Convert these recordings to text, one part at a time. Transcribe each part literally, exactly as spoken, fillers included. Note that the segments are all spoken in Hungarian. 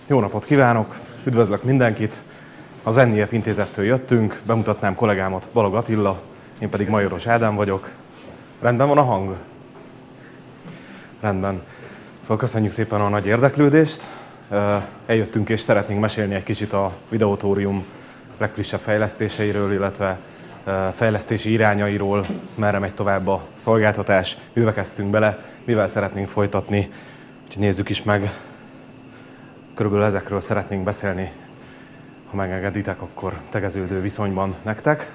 Jó napot kívánok! Üdvözlök mindenkit! Az en i ef intézettől jöttünk, bemutatnám kollégámat, Balog Attila, én pedig Majoros Ádám vagyok. Rendben van a hang? Rendben. Szóval köszönjük szépen a nagy érdeklődést. Eljöttünk és szeretnénk mesélni egy kicsit a Videótórium legfrissebb fejlesztéseiről, illetve fejlesztési irányairól, merre megy tovább a szolgáltatás, mivel kezdtünk bele, mivel szeretnénk folytatni. Úgyhogy nézzük is meg. Körülbelül ezekről szeretnénk beszélni, ha megengeditek, akkor tegeződő viszonyban nektek.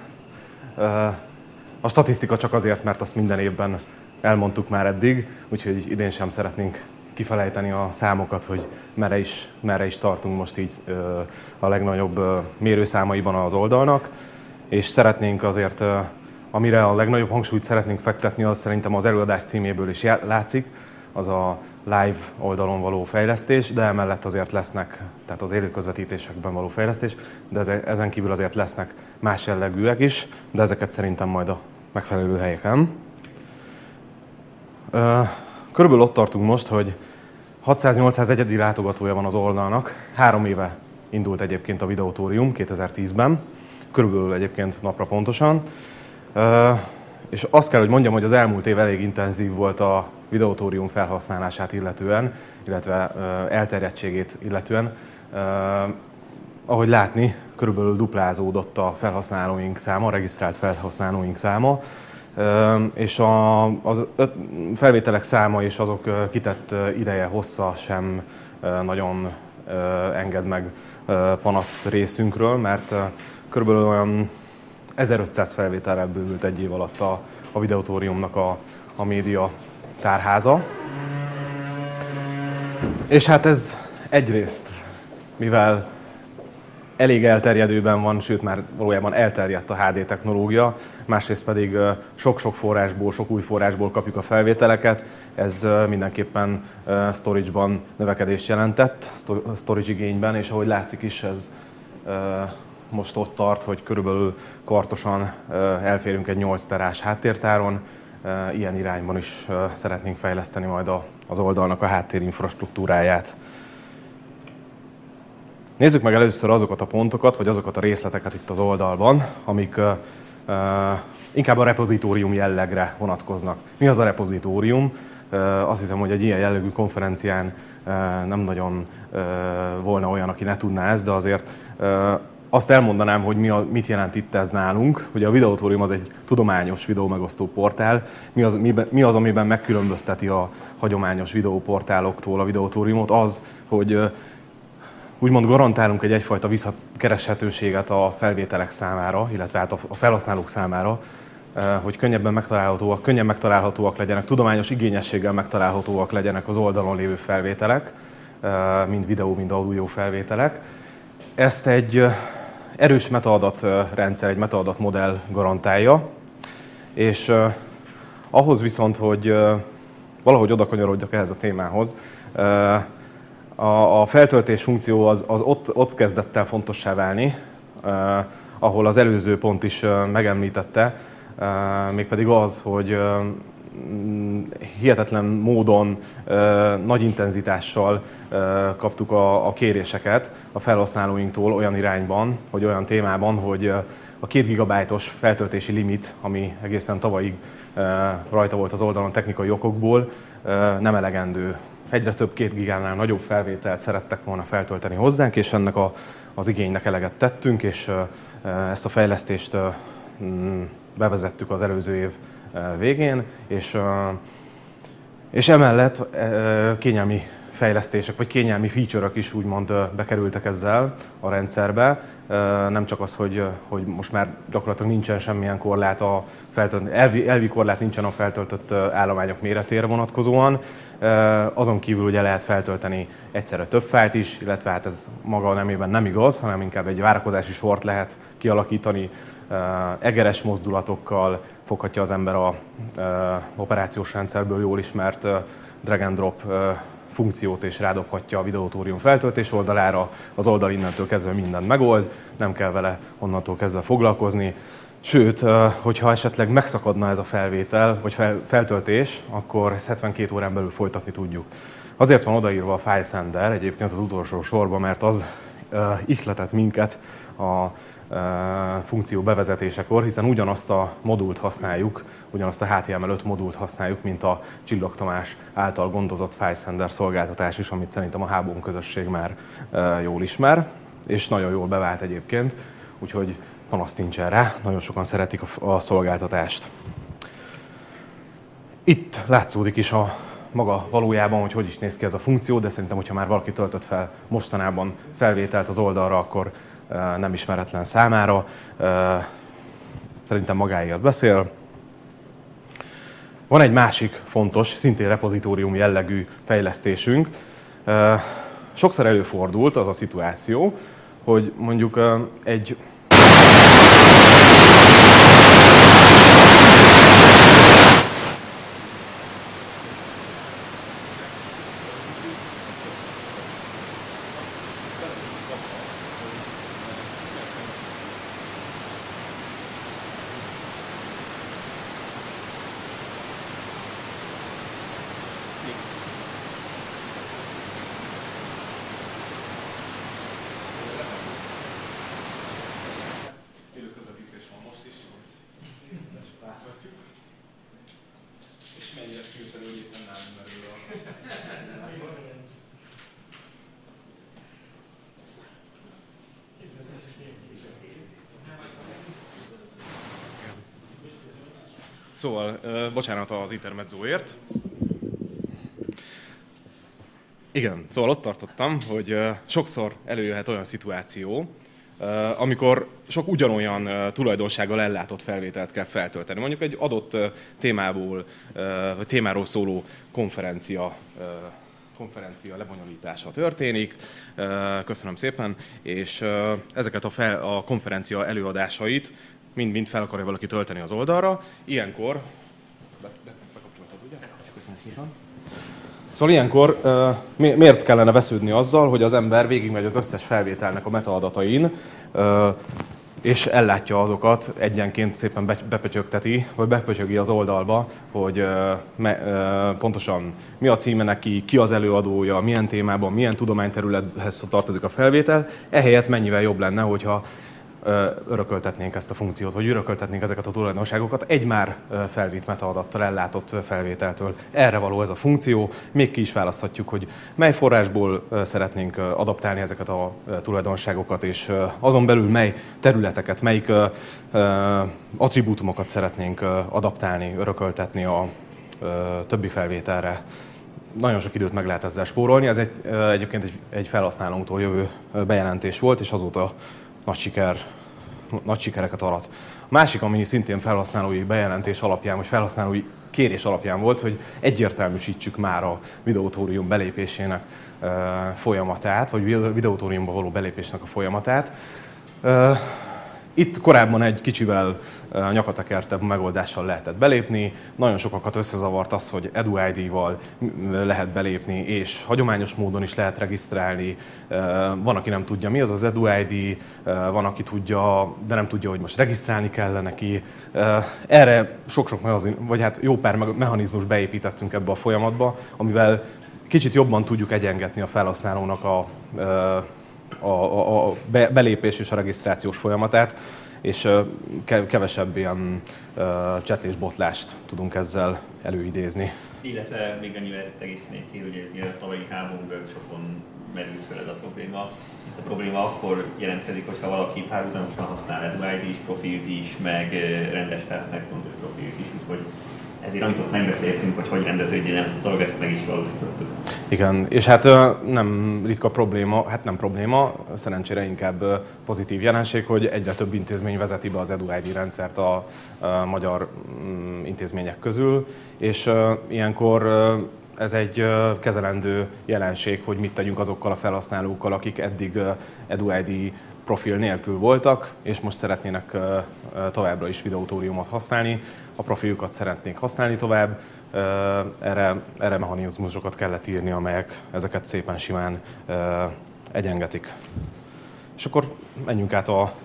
A statisztika csak azért, mert azt minden évben elmondtuk már eddig, úgyhogy idén sem szeretnénk kifelejteni a számokat, hogy merre is, merre is tartunk most így a legnagyobb mérőszámaiban az oldalnak. És szeretnénk azért, amire a legnagyobb hangsúlyt szeretnénk fektetni, az szerintem az előadás címéből is látszik, az a live oldalon való fejlesztés, de emellett azért lesznek, tehát az élő közvetítésekben való fejlesztés, de ezen kívül azért lesznek más jellegűek is, de ezeket szerintem majd a megfelelő helyeken. Körülbelül ott tartunk most, hogy hatszáz-nyolcszáz egyedi látogatója van az oldalnak. Három éve indult egyébként a Videótórium, kétezer-tízben, körülbelül egyébként napra pontosan. És azt kell, hogy mondjam, hogy az elmúlt év elég intenzív volt a Videótórium felhasználását illetően, illetve elterjedtségét illetően. Ahogy látni, körülbelül duplázódott a felhasználóink száma, a regisztrált felhasználóink száma, és a, az felvételek száma és azok kitett ideje, hossza sem nagyon enged meg panaszt részünkről, mert körülbelül olyan ezerötszáz felvételre bővült egy év alatt a, a Videótóriumnak a, a média tárháza. És hát ez egyrészt, mivel elég elterjedőben van, sőt már valójában elterjedt a há dé technológia, másrészt pedig sok-sok forrásból, sok új forrásból kapjuk a felvételeket, ez mindenképpen storage-ban növekedést jelentett, storage igényben, és ahogy látszik is, ez most ott tart, hogy körülbelül kartosan elférünk egy nyolc terás háttértáron. Ilyen irányban is szeretnénk fejleszteni majd az oldalnak a háttérinfrastruktúráját. Nézzük meg először azokat a pontokat, vagy azokat a részleteket itt az oldalban, amik inkább a repozitórium jellegre vonatkoznak. Mi az a repozitórium? Azt hiszem, hogy egy ilyen jellegű konferencián nem nagyon volna olyan, aki ne tudná ezt, de azért azt elmondanám, hogy mi a, mit jelent itt ez nálunk. Ugye a Videótórium az egy tudományos videómegosztó portál. Mi az, mi, mi az, amiben megkülönbözteti a hagyományos videóportáloktól a Videótóriumot? Az, hogy úgymond garantálunk egy egyfajta visszakereshetőséget a felvételek számára, illetve hát a felhasználók számára, hogy könnyebben megtalálhatóak, könnyen megtalálhatóak legyenek, tudományos igényességgel megtalálhatóak legyenek az oldalon lévő felvételek, mind videó, mind audio felvételek. Ezt egy erős metaadatrendszer, egy metaadatmodell garantálja, és uh, ahhoz viszont, hogy uh, valahogy oda kanyarodjak ehhez a témához, uh, a, a feltöltés funkció az, az ott, ott kezdett el fontossá válni, uh, ahol az előző pont is uh, megemlítette, uh, mégpedig az, hogy uh, hihetetlen módon, nagy intenzitással kaptuk a, a kéréseket a felhasználóinktól olyan irányban, hogy olyan témában, hogy a két gigabájtos feltöltési limit, ami egészen tavalyig rajta volt az oldalon technikai okokból, nem elegendő. Egyre több két gigánál nagyobb felvételt szerettek volna feltölteni hozzánk, és ennek a, az igénynek eleget tettünk, és ezt a fejlesztést bevezettük az előző év végén, és, és emellett kényelmi fejlesztések, vagy kényelmi feature-ök is úgymond bekerültek ezzel a rendszerbe. Nem csak az, hogy, hogy most már gyakorlatilag nincsen semmilyen korlát, a feltölt, elvi, elvi korlát nincsen a feltöltött állományok méretére vonatkozóan. Azon kívül ugye lehet feltölteni egyszerre több fájlt is, illetve hát ez maga nemében nem igaz, hanem inkább egy várakozási sort lehet kialakítani, egeres mozdulatokkal foghatja az ember a operációs rendszerből jól ismert drag and drop funkciót, és rádobhatja a Videótórium feltöltés oldalára. Az oldal innentől kezdve mindent megold, nem kell vele onnantól kezdve foglalkozni. Sőt, hogyha esetleg megszakadna ez a felvétel, vagy fel, feltöltés, akkor ezt hetvenkét órán belül folytatni tudjuk. Azért van odaírva a file sender egyébként az utolsó sorban, mert az uh, ihletett minket a uh, funkció bevezetésekor, hiszen ugyanazt a modult használjuk, ugyanazt a há té em el öt modult használjuk, mint a Csillog Tamás által gondozott file sender szolgáltatás is, amit szerintem a Hábon közösség már uh, jól ismer, és nagyon jól bevált egyébként, úgyhogy panaszt nincsen rá, nagyon sokan szeretik a, a szolgáltatást. Itt látszódik is a maga valójában, hogy hogy is néz ki ez a funkció, de szerintem, hogyha már valaki töltött fel mostanában felvételt az oldalra, akkor uh, nem ismeretlen számára. Uh, szerintem magáért beszél. Van egy másik fontos, szintén repozitórium jellegű fejlesztésünk. Uh, sokszor előfordult az a szituáció, hogy mondjuk uh, egy Szóval, bocsánat az intermedzóért. Igen, szóval ott tartottam, hogy sokszor előjöhet olyan szituáció, amikor sok ugyanolyan tulajdonsággal ellátott felvételt kell feltölteni. Mondjuk egy adott témából, vagy témáról szóló konferencia, konferencia lebonyolítása történik. Köszönöm szépen, és ezeket a, fel, a konferencia előadásait mind-mind fel akarja valaki tölteni az oldalra. Ilyenkor... Be, be, bekapcsoltad, ugye? Köszönöm szépen. Szóval ilyenkor uh, miért kellene vesződni azzal, hogy az ember végigmegy az összes felvételnek a metaadatain, uh, és ellátja azokat, egyenként szépen be, bepötyögteti, vagy bepötyögi az oldalba, hogy uh, me, uh, pontosan mi a címe neki, ki az előadója, milyen témában, milyen tudományterülethez tartozik a felvétel. Ehelyett mennyivel jobb lenne, hogyha örököltetnénk ezt a funkciót, vagy örököltetnénk ezeket a tulajdonságokat egy már felvitt metaadattal ellátott felvételtől. Erre való ez a funkció. Még ki is választhatjuk, hogy mely forrásból szeretnénk adaptálni ezeket a tulajdonságokat, és azon belül mely területeket, melyik attribútumokat szeretnénk adaptálni, örököltetni a többi felvételre. Nagyon sok időt meg lehet ezzel spórolni. Ez egy, egyébként egy, egy felhasználónktól jövő bejelentés volt, és azóta nagy siker, nagy sikereket arat. A másik, ami szintén felhasználói bejelentés alapján, vagy felhasználói kérés alapján volt, hogy egyértelműsítsük már a videótórium belépésének folyamatát, vagy videótóriumba való belépésnek a folyamatát. Itt korábban egy kicsivel nyakatekertebb megoldással lehetett belépni. Nagyon sokakat összezavart az, hogy EduID-val lehet belépni, és hagyományos módon is lehet regisztrálni. Van, aki nem tudja, mi az az EduID, van, aki tudja, de nem tudja, hogy most regisztrálni kell neki. Erre sok-sok vagy hát jó pár mechanizmus beépítettünk ebbe a folyamatba, amivel kicsit jobban tudjuk egyengetni a felhasználónak a A, a, a belépés és a regisztrációs folyamatát, és kevesebb ilyen csetlés botlást tudunk ezzel előidézni. Illetve még annyivel ezt egészítenék ki, hogy ez a tavalyi Hábon workshopon merült fel ez a probléma. Itt a probléma akkor jelentkezik, hogyha valaki párhuzamosan használ EduID-s profilt is, meg rendes felhasználó pontos profilt is, úgyhogy ezért amit ott megbeszéltünk, hogy hogy rendeződjön ezt a dolog, ezt meg is valósítottuk. Igen, és hát nem ritka probléma, hát nem probléma, szerencsére inkább pozitív jelenség, hogy egyre több intézmény vezeti be az EduID rendszert a, a magyar intézmények közül, és ilyenkor ez egy kezelendő jelenség, hogy mit tegyünk azokkal a felhasználókkal, akik eddig EduID profil nélkül voltak, és most szeretnének továbbra is videótóriumot használni, a profiljukat szeretnék használni tovább, erre, erre mechanizmusokat kellett írni, amelyek ezeket szépen simán egyengetik. És akkor menjünk át a,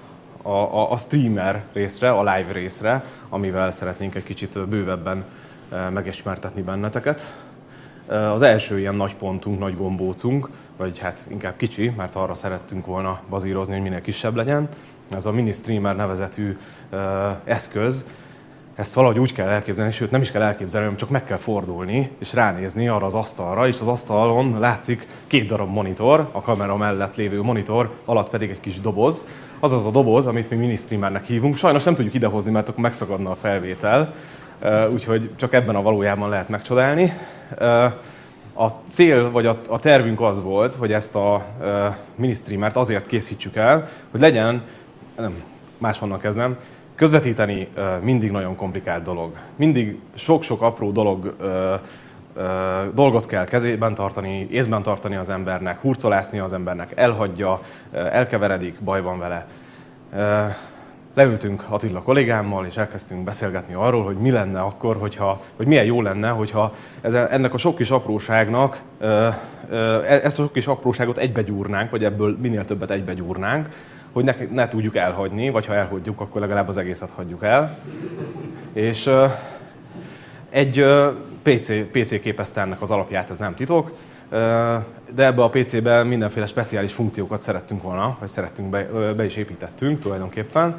a, a streamer részre, a live részre, amivel szeretnénk egy kicsit bővebben megismertetni benneteket. Az első ilyen nagy pontunk, nagy gombócunk, vagy hát inkább kicsi, mert arra szerettünk volna bazírozni, hogy minél kisebb legyen. Ez a mini streamer nevezetű eszköz. Ezt valahogy úgy kell elképzelni, sőt nem is kell elképzelni, hanem csak meg kell fordulni és ránézni arra az asztalra, és az asztalon látszik két darab monitor, a kamera mellett lévő monitor alatt pedig egy kis doboz. Az az a doboz, amit mi mini streamernek hívunk. Sajnos nem tudjuk idehozni, mert akkor megszakadna a felvétel, úgyhogy csak ebben a valójában lehet megcsodálni. A cél, vagy a, a tervünk az volt, hogy ezt a mini streamert azért készítsük el, hogy legyen, nem, máshonnan kezdem, közvetíteni mindig nagyon komplikált dolog. Mindig sok-sok apró dolog, dolgot kell kezében tartani, észben tartani az embernek, hurcolászni az embernek, elhagyja, elkeveredik, baj van vele. Leültünk Attila kollégámmal, és elkezdtünk beszélgetni arról, hogy mi lenne akkor, hogyha, hogy milyen jó lenne, hogyha ennek a sok kis apróságnak, ezt a sok kis apróságot egybegyúrnánk, vagy ebből minél többet egybegyúrnánk, hogy ne, ne tudjuk elhagyni, vagy ha elhagyjuk, akkor legalább az egészet hagyjuk el. És egy pé cé, pé cé képezte ennek az alapját, ez nem titok, de ebbe a pé cébe mindenféle speciális funkciókat szerettünk volna, vagy szerettünk be, be is építettünk tulajdonképpen.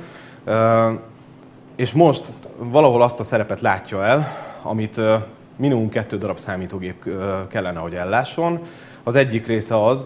És most valahol azt a szerepet látja el, amit minimum kettő darab számítógép kellene, hogy ellásson. Az egyik része az,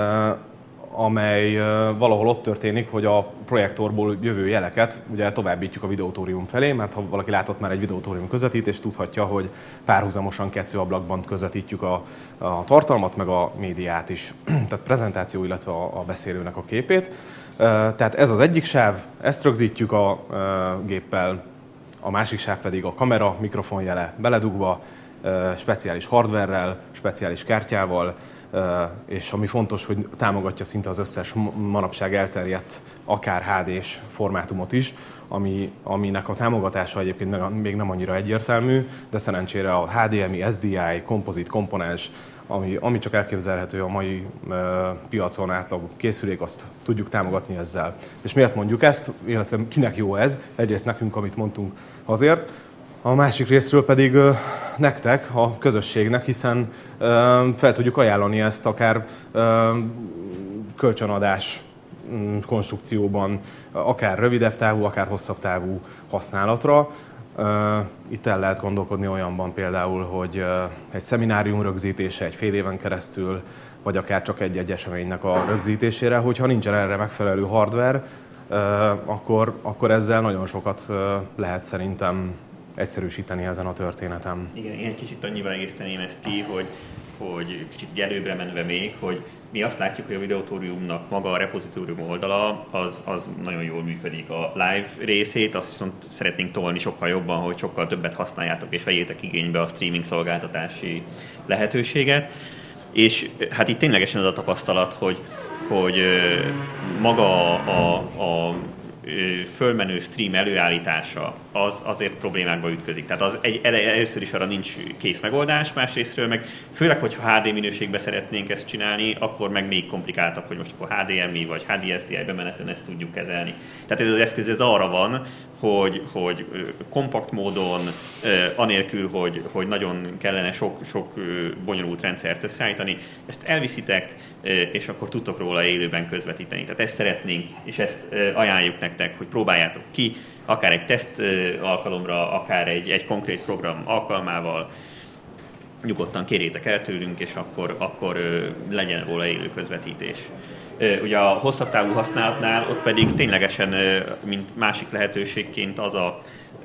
amely valahol ott történik, hogy a projektorból jövő jeleket ugye továbbítjuk a videótórium felé, mert ha valaki látott már egy videótórium közvetítést, tudhatja, hogy párhuzamosan kettő ablakban közvetítjük a, a tartalmat, meg a médiát is, tehát prezentáció, illetve a, a beszélőnek a képét. Tehát ez az egyik sáv, ezt rögzítjük a géppel, a másik sáv pedig a kamera, mikrofonjele beledugva, speciális hardverrel, speciális kártyával, és ami fontos, hogy támogatja szinte az összes manapság elterjedt, akár há dés formátumot is, ami, aminek a támogatása egyébként még nem annyira egyértelmű, de szerencsére a há dé em i, es dé i, kompozit, komponens, ami, ami csak elképzelhető a mai e, piacon átlag készülék, azt tudjuk támogatni ezzel. És miért mondjuk ezt, illetve kinek jó ez? Egyrészt nekünk, amit mondtunk, azért, a másik részről pedig ö, nektek, a közösségnek, hiszen ö, fel tudjuk ajánlani ezt akár ö, kölcsönadás m, konstrukcióban, akár rövidebb távú, akár hosszabb távú használatra. Ö, itt el lehet gondolkodni olyanban például, hogy ö, egy szeminárium rögzítése egy fél éven keresztül, vagy akár csak egy-egy eseménynek a rögzítésére, hogyha nincsen erre megfelelő hardware, ö, akkor, akkor ezzel nagyon sokat ö, lehet szerintem egyszerűsíteni ezen a történetem. Igen, én egy kicsit annyiban egészteném ezt ki, hogy, hogy kicsit előbbre menve még, hogy mi azt látjuk, hogy a videótóriumnak maga a repozitórium oldala az, az nagyon jól működik. A live részét azt viszont szeretnénk tolni sokkal jobban, hogy sokkal többet használjátok és vegyétek igénybe a streaming szolgáltatási lehetőséget. És hát itt ténylegesen az a tapasztalat, hogy, hogy maga a, a fölmenő stream előállítása az azért problémákba ütközik. Tehát az egy, először is arra nincs kész megoldás, másrésztről meg főleg, hogyha há dé minőségben szeretnénk ezt csinálni, akkor meg még komplikáltabb, hogy most akkor há dé em i vagy há dé es dé i bemeneten ezt tudjuk kezelni. Tehát ez az eszköz ez arra van, hogy, hogy kompakt módon, anélkül, hogy, hogy nagyon kellene sok, sok bonyolult rendszert összeállítani, ezt elviszitek, és akkor tudtok róla élőben közvetíteni. Tehát ezt szeretnénk, és ezt ajánljuk nektek, hogy próbáljátok ki, akár egy teszt alkalomra, akár egy, egy konkrét program alkalmával, nyugodtan kérjétek el tőlünk, és akkor, akkor legyen róla élő közvetítés. Ugye a hosszabb távú használatnál ott pedig ténylegesen, mint másik lehetőségként az a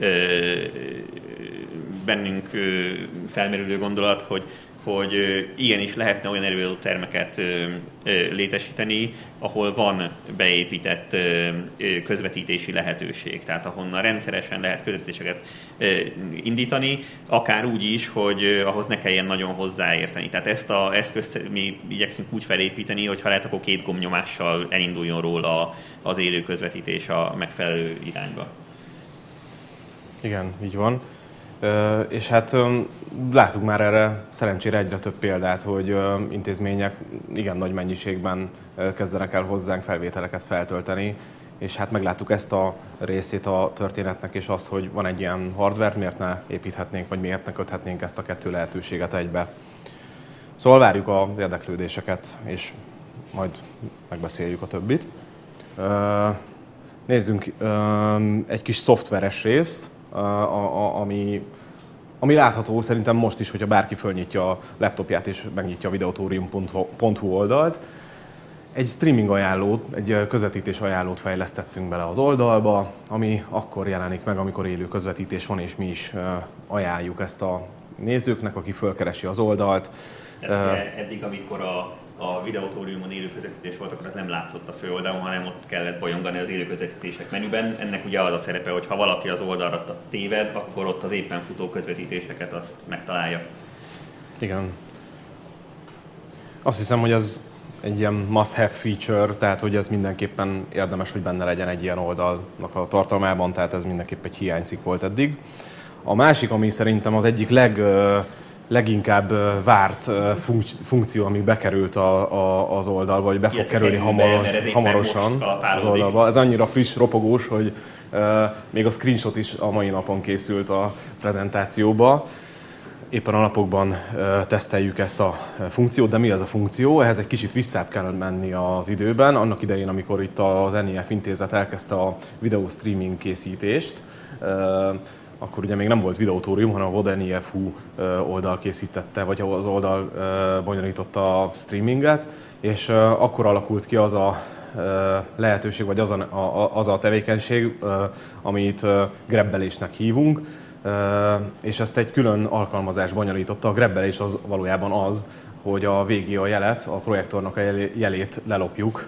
bennünk felmerülő gondolat, hogy hogy igenis lehetne olyan előadó termeket létesíteni, ahol van beépített közvetítési lehetőség, tehát ahonnan rendszeresen lehet közvetítéseket indítani, akár úgy is, hogy ahhoz ne kelljen nagyon hozzáérteni. Tehát ezt az eszközt mi igyekszünk úgy felépíteni, hogy ha lehet, akkor két gombnyomással elinduljon róla az élő közvetítés a megfelelő irányba. Igen, így van. Uh, és hát um, látunk már erre szerencsére egyre több példát, hogy uh, intézmények igen nagy mennyiségben uh, kezdenek el hozzánk felvételeket feltölteni, és hát megláttuk ezt a részét a történetnek, és azt, hogy van egy ilyen hardware, miért ne építhetnénk, vagy miért ne köthetnénk ezt a kettő lehetőséget egybe. Szóval várjuk az érdeklődéseket, és majd megbeszéljük a többit. Nézzünk egy kis szoftveres részt, ami, ami látható szerintem most is, hogyha bárki fölnyitja a laptopját és megnyitja a videotorium pont hu oldalt. Egy streaming ajánlót, egy közvetítés ajánlót fejlesztettünk bele az oldalba, ami akkor jelenik meg, amikor élő közvetítés van, és mi is ajánljuk ezt a nézőknek, aki fölkeresi az oldalt. Tehát eddig, amikor a, a videotóriumon élő közvetítés volt, akkor az nem látszott a főoldalon, hanem ott kellett bolyongani az élő közvetítések menüben. Ennek ugye az a szerepe, hogy ha valaki az oldalra téved, akkor ott az éppen futó közvetítéseket azt megtalálja. Igen. Azt hiszem, hogy ez egy ilyen must-have feature, tehát hogy ez mindenképpen érdemes, hogy benne legyen egy ilyen oldalnak a tartalmában, tehát ez mindenképp egy hiánycikk volt eddig. A másik, ami szerintem az egyik leg, leginkább várt funkció, ami bekerült a, a, az oldalba, vagy be fog Ilyet kerülni hamaros, hamarosan az oldalba. Ez annyira friss, ropogós, hogy uh, még a screenshot is a mai napon készült a prezentációba. Éppen a napokban uh, teszteljük ezt a funkciót, de mi ez a funkció? Ehhez egy kicsit visszább kell menni az időben. Annak idején, amikor itt az en i ef intézet elkezdte a videó streaming készítést, uh, akkor ugye még nem volt videotórium, hanem a vodenief.hu oldal készítette, vagy az oldal bonyolította a streaminget, és akkor alakult ki az a lehetőség, vagy az a, a, az a tevékenység, amit grebbelésnek hívunk, és ezt egy külön alkalmazás bonyolította. A grebbelés az valójában az, hogy a végé a jelet, a projektornak a jelét lelopjuk,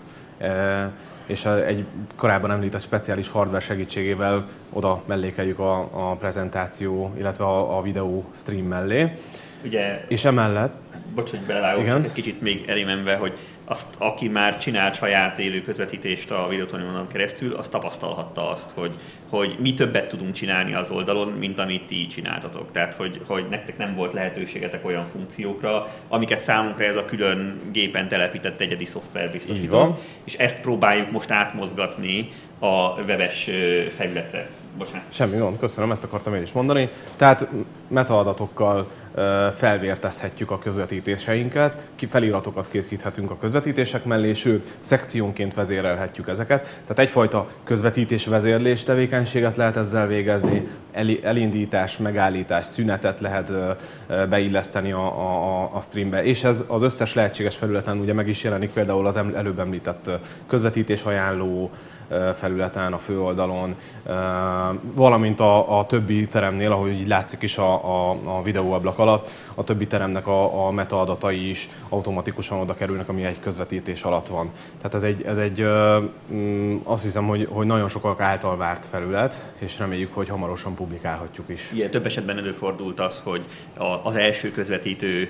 és egy korábban említett speciális hardware segítségével oda mellékeljük a, a prezentáció, illetve a, a videó stream mellé. Ugye, és emellett... Bocs, hogy belevágok, csak egy kicsit még elémenve, hogy azt, aki már csinált saját élő közvetítést a videótoriumon keresztül, az tapasztalhatta azt, hogy, hogy mi többet tudunk csinálni az oldalon, mint amit ti csináltatok. Tehát, hogy, hogy nektek nem volt lehetőségetek olyan funkciókra, amiket számunkra ez a külön gépen telepített egyedi szoftver biztosított. És ezt próbáljuk most átmozgatni a webes felületre. Bocsánat. Semmi gond, köszönöm, ezt akartam én is mondani. Tehát metaadatokkal felvértezhetjük a közvetítéseinket, feliratokat készíthetünk a közvetítések mellé, sőt, szekciónként vezérelhetjük ezeket. Tehát egyfajta közvetítés vezérlés tevékenységet lehet ezzel végezni, elindítás, megállítás, szünetet lehet beilleszteni a, a, a streambe, és ez az összes lehetséges felületen ugye meg is jelenik, például az előbb említett közvetítés ajánló felületen, a főoldalon, valamint a, a többi teremnél, ahogy így látszik is a, a, a videóablak alatt, a többi teremnek a, a metaadatai is automatikusan oda kerülnek, ami egy közvetítés alatt van. Tehát ez egy, ez egy azt hiszem, hogy, hogy nagyon sokak által várt felület, és reméljük, hogy hamarosan publikálhatjuk is. Igen, több esetben előfordult az, hogy az első közvetítő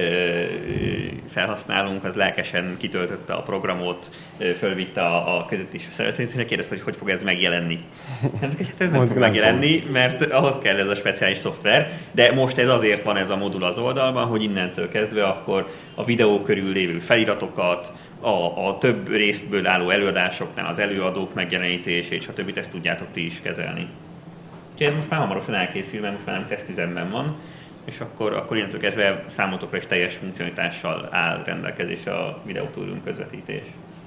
felhasználónk az lelkesen kitöltötte a programot, fölvitte a közvetítésre szeretetésre, kérdezte, hogy hogy fog ez megjelenni. Hát ez nem fog megjelenni, mert ahhoz kell ez a speciális szoftver, de most ez azért van ez a modul az oldalban, hogy innentől kezdve akkor a videó körül lévő feliratokat, a, a több részből álló előadásoknál az előadók megjelenítését, stb. Ezt tudjátok ti is kezelni. Úgyhogy ez most már hamarosan elkészül, mert most már nem tesztüzemben van, és akkor, akkor innentől kezdve számotokra is teljes funkcionalitással áll rendelkezésre a videótórium közvetítés.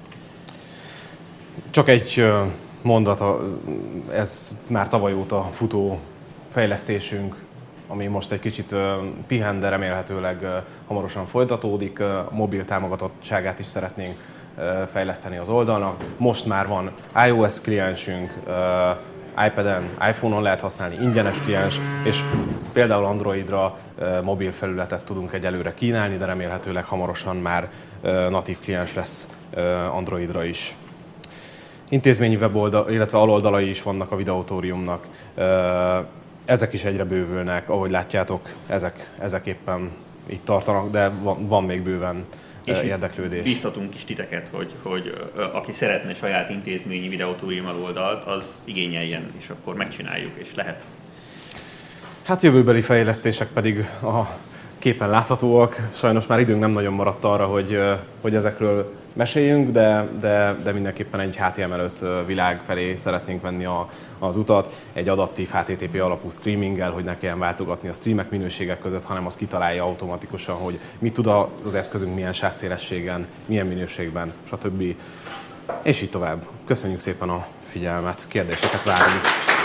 Csak egy mondat, ez már tavaly óta futó fejlesztésünk, ami most egy kicsit pihen, de remélhetőleg hamarosan folytatódik. A mobil támogatottságát is szeretnénk fejleszteni az oldalnak. Most már van iOS kliensünk, iPaden, iPhone-on lehet használni, ingyenes kliens, és például Androidra mobil felületet tudunk egyelőre kínálni, de remélhetőleg hamarosan már natív kliens lesz Androidra is. Intézményi weboldal, illetve aloldalai is vannak a videótóriumnak. Ezek is egyre bővülnek, ahogy látjátok, ezek, ezek éppen itt tartanak, de van, van még bőven és érdeklődés. Biztatunk is titeket, hogy, hogy aki szeretne saját intézményi videótórium az oldalt, az igényeljen, és akkor megcsináljuk, és lehet. Hát jövőbeli fejlesztések pedig a képen láthatóak. Sajnos már időnk nem nagyon maradt arra, hogy, hogy ezekről meséljünk, de, de, de mindenképpen egy há té em el öt világ felé szeretnénk venni a, az utat, egy adaptív há té té pé alapú streaminggel, hogy ne kelljen váltogatni a streamek minőségek között, hanem az kitalálja automatikusan, hogy mit tud az eszközünk, milyen sávszélességen, milyen minőségben, stb. És így tovább. Köszönjük szépen a figyelmet, kérdéseket várunk.